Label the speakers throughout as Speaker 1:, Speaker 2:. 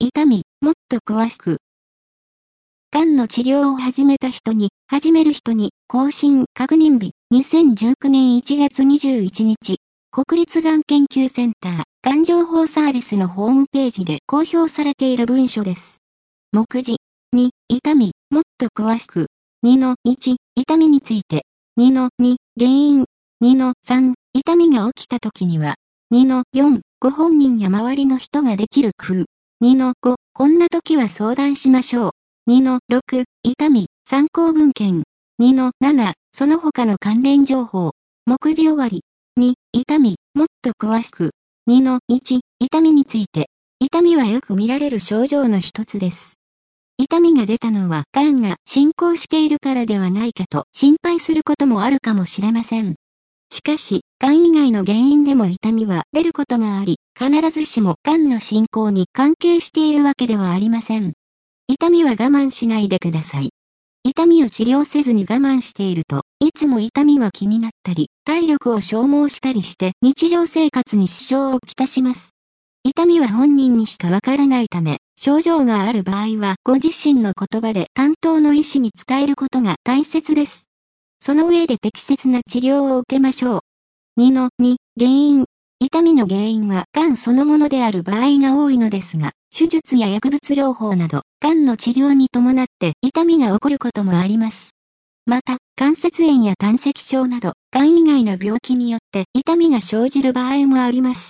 Speaker 1: 痛み、もっと詳しく。がんの治療を始める人に、更新確認日、2019年1月21日、国立がん研究センター、がん情報サービスのホームページで公表されている文書です。目次、2、痛み、もっと詳しく。2-1、痛みについて。2-2、原因。2-3、痛みが起きた時には。2-4、ご本人や周りの人ができる工夫。2-5、こんな時は相談しましょう。2-6、痛み、参考文献。2-7、その他の関連情報。目次終わり。2、痛み、もっと詳しく。2-1、痛みについて。痛みはよく見られる症状の一つです。痛みが出たのは、がんが進行しているからではないかと心配することもあるかもしれません。しかし、がん以外の原因でも痛みは出ることがあり、必ずしもがんの進行に関係しているわけではありません。痛みは我慢しないでください。痛みを治療せずに我慢していると、いつも痛みが気になったり、体力を消耗したりして日常生活に支障をきたします。痛みは本人にしかわからないため、症状がある場合はご自身の言葉で担当の医師に伝えることが大切です。その上で適切な治療を受けましょう。2-2、原因。痛みの原因はがんそのものである場合が多いのですが、手術や薬物療法など、がんの治療に伴って痛みが起こることもあります。また、関節炎や胆石症など、がん以外の病気によって痛みが生じる場合もあります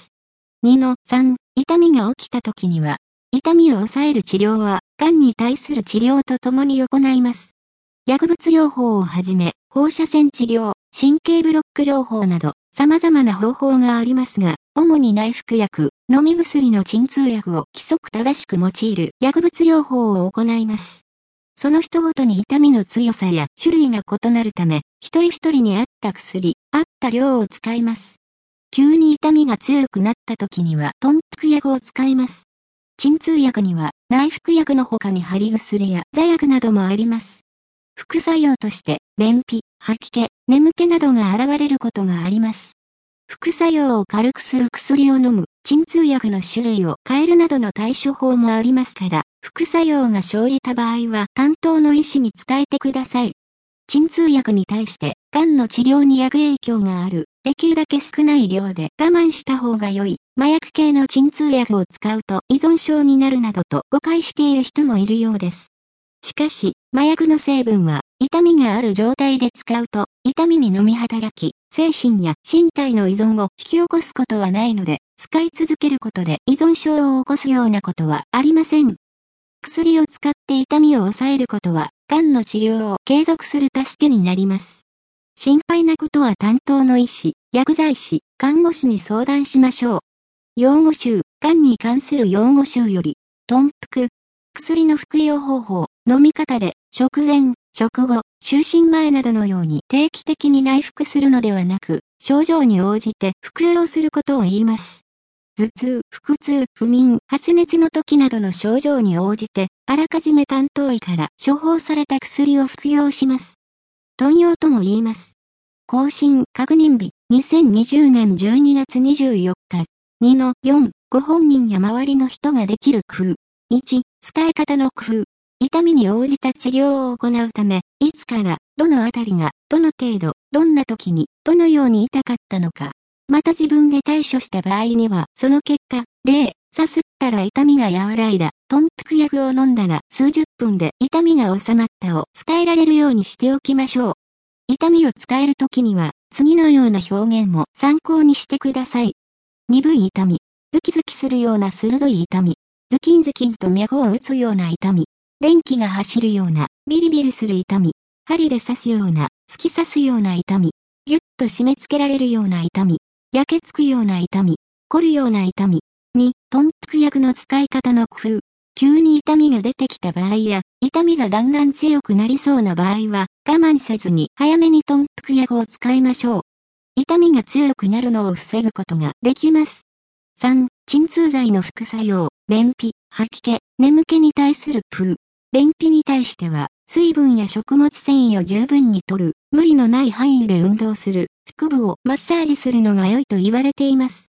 Speaker 1: 。2-3、痛みが起きた時には、痛みを抑える治療は、がんに対する治療とともに行います。薬物療法をはじめ、放射線治療、神経ブロック療法など、様々な方法がありますが、主に内服薬、飲み薬の鎮痛薬を規則正しく用いる薬物療法を行います。その人ごとに痛みの強さや種類が異なるため、一人一人に合った薬、合った量を使います。急に痛みが強くなった時には、頓服薬を使います。鎮痛薬には、内服薬の他に貼り薬や座薬などもあります。副作用として、便秘、吐き気、眠気などが現れることがあります。副作用を軽くする薬を飲む、鎮痛薬の種類を変えるなどの対処法もありますから、副作用が生じた場合は担当の医師に伝えてください。鎮痛薬に対して、がんの治療に悪影響がある、できるだけ少ない量で我慢した方が良い、麻薬系の鎮痛薬を使うと依存症になるなどと誤解している人もいるようです。しかし、麻薬の成分は、痛みがある状態で使うと、痛みに飲み働き、精神や身体の依存を引き起こすことはないので、使い続けることで依存症を起こすようなことはありません。薬を使って痛みを抑えることは、がんの治療を継続する助けになります。心配なことは担当の医師、薬剤師、看護師に相談しましょう。用語集、がんに関する用語集より、頓服。薬の服用方法、飲み方で、食前、食後、就寝前などのように定期的に内服するのではなく、症状に応じて服用することを言います。頭痛、腹痛、不眠、発熱の時などの症状に応じて、あらかじめ担当医から処方された薬を服用します。頓用とも言います。更新確認日、2020年12月24日。2-4、ご本人や周りの人ができる工夫。1、伝え方の工夫。痛みに応じた治療を行うため、いつから、どのあたりが、どの程度、どんな時に、どのように痛かったのか。また自分で対処した場合には、その結果、例、さすったら痛みが和らいだ、頓服薬を飲んだら数十分で痛みが収まったを伝えられるようにしておきましょう。痛みを伝えるときには、次のような表現も参考にしてください。鈍い痛み、ズキズキするような鋭い痛み、ズキンズキンと脈を打つような痛み、電気が走るような、ビリビリする痛み、針で刺すような、突き刺すような痛み、ぎゅっと締め付けられるような痛み、焼けつくような痛み、凝るような痛み。2、頓服薬の使い方の工夫。急に痛みが出てきた場合や、痛みがだんだん強くなりそうな場合は、我慢せずに早めに頓服薬を使いましょう。痛みが強くなるのを防ぐことができます。3、鎮痛剤の副作用、便秘、吐き気、眠気に対する工夫。便秘に対しては、水分や食物繊維を十分に摂る、無理のない範囲で運動する、腹部をマッサージするのが良いと言われています。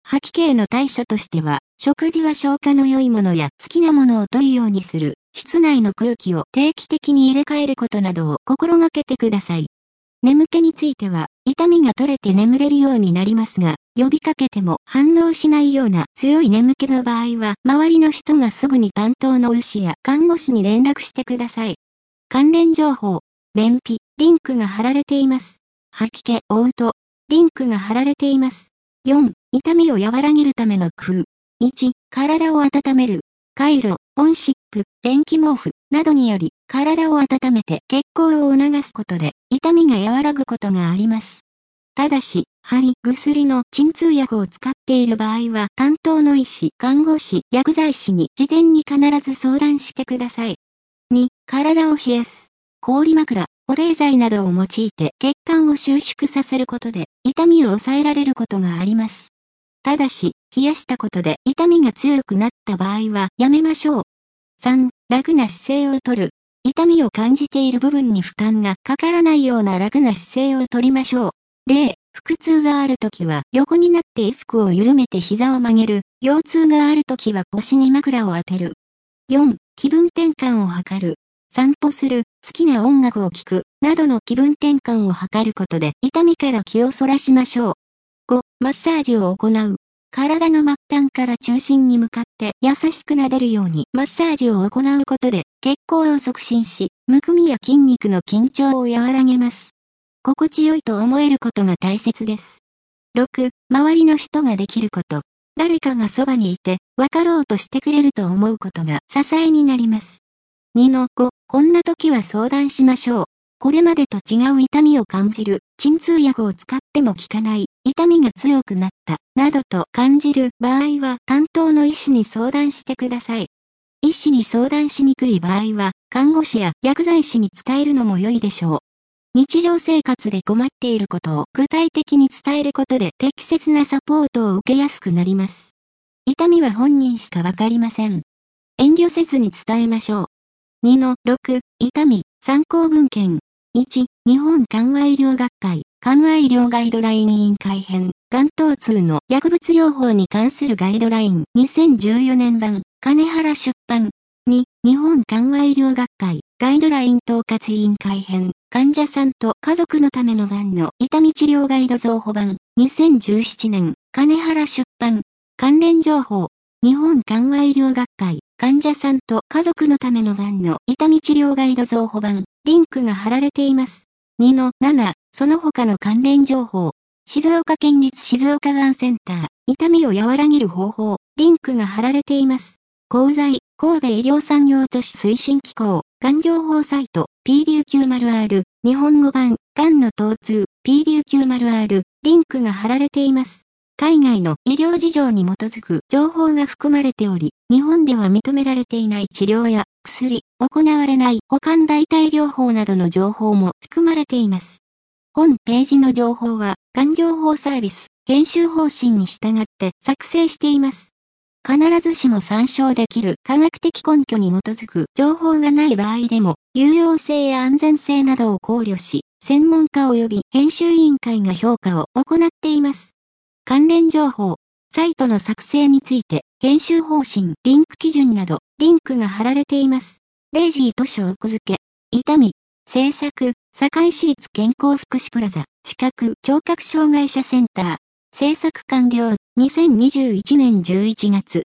Speaker 1: 吐き気への対処としては、食事は消化の良いものや好きなものを摂るようにする、室内の空気を定期的に入れ替えることなどを心がけてください。眠気については、痛みが取れて眠れるようになりますが、呼びかけても反応しないような強い眠気の場合は、周りの人がすぐに担当の医師や看護師に連絡してください。関連情報、便秘、リンクが貼られています。吐き気、嘔吐、リンクが貼られています。4、痛みを和らげるための工夫。1、体を温める。カイロ、温湿布、電気毛布などにより体を温めて血行を促すことで痛みが和らぐことがあります。ただし、針、薬の鎮痛薬を使っている場合は担当の医師、看護師、薬剤師に事前に必ず相談してください。2、体を冷やす。氷枕、保冷剤などを用いて血管を収縮させることで痛みを抑えられることがあります。ただし、冷やしたことで痛みが強くなった場合はやめましょう。3、楽な姿勢をとる。痛みを感じている部分に負担がかからないような楽な姿勢をとりましょう。例、腹痛があるときは横になって衣服を緩めて膝を曲げる。腰痛があるときは腰に枕を当てる。4、気分転換を図る。散歩する、好きな音楽を聴く、などの気分転換を図ることで痛みから気をそらしましょう。5、マッサージを行う。体の末端から中心に向かって優しく撫でるようにマッサージを行うことで血行を促進し、むくみや筋肉の緊張を和らげます。心地よいと思えることが大切です。6、周りの人ができること。誰かがそばにいて分かろうとしてくれると思うことが支えになります。2の5、こんな時は相談しましょう。これまでと違う痛みを感じる、鎮痛薬を使っても効かない、痛みが強くなった、などと感じる場合は担当の医師に相談してください。医師に相談しにくい場合は、看護師や薬剤師に伝えるのも良いでしょう。日常生活で困っていることを具体的に伝えることで適切なサポートを受けやすくなります。痛みは本人しかわかりません。遠慮せずに伝えましょう。2の6、痛み、参考文献。1、日本緩和医療学会、緩和医療ガイドライン委員会編、がん疼痛の薬物療法に関するガイドライン、2014年版、金原出版。2、日本緩和医療学会、ガイドライン統括委員会編、患者さんと家族のためのがんの痛み治療ガイド増補版、2017年、金原出版。関連情報、日本緩和医療学会、患者さんと家族のためのがんの痛み治療ガイド増補版、リンクが貼られています。2の7、その他の関連情報。静岡県立静岡がんセンター、痛みを和らげる方法、リンクが貼られています。功罪、神戸医療産業都市推進機構、がん情報サイト、PDQ-R、日本語版、がんの疼痛、PDQ-R、リンクが貼られています。海外の医療事情に基づく情報が含まれており、日本では認められていない治療や薬、行われない保管代替療法などの情報も含まれています。本ページの情報は、がん情報サービス、編集方針に従って作成しています。必ずしも参照できる科学的根拠に基づく情報がない場合でも、有用性や安全性などを考慮し、専門家及び編集委員会が評価を行っています。関連情報、サイトの作成について、編集方針、リンク基準など、リンクが貼られています。レイジー図書奥付け、痛み、制作、堺市立健康福祉プラザ、視覚、聴覚障害者センター、制作完了、2021年11月。